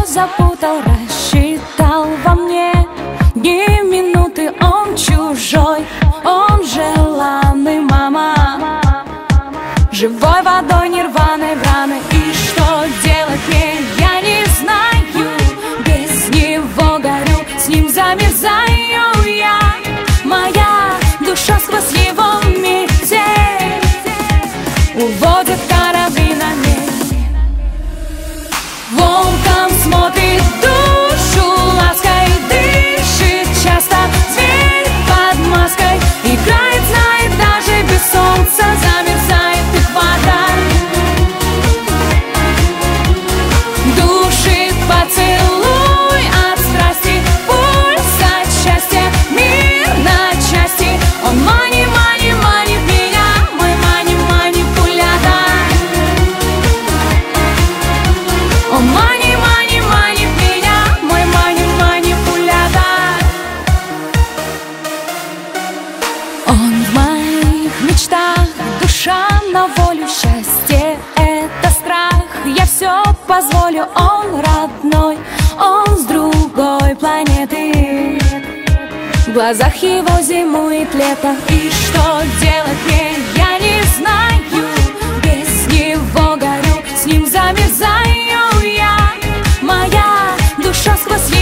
запутал, рассчитал во мне. Ни минуты он чужой, он желанный, мама. Живой водой, нирваной в раны. И что делать мне, я не знаю. Без него горю, с ним замерзаю я. Моя душа сквозь его метель уводит корабли на мель. Волком смотрит душу лаской, дышит часто зверь под маской. Играет, знает, даже без солнца замерзает их вода. Душит поцелуй от страсти, пульс от счастья, мир на части. Он манит, манит, манит меня, мой манипулятор. Он манит, манит, манит меня, мой манипулятор. Он в моих мечтах, душа на волю, счастье — это страх. Я все позволю, он родной, он с другой планеты. В глазах его зимует лето. И что делать мне, я не знаю. Без него горю, с ним замерзаю я. Моя душа сквозь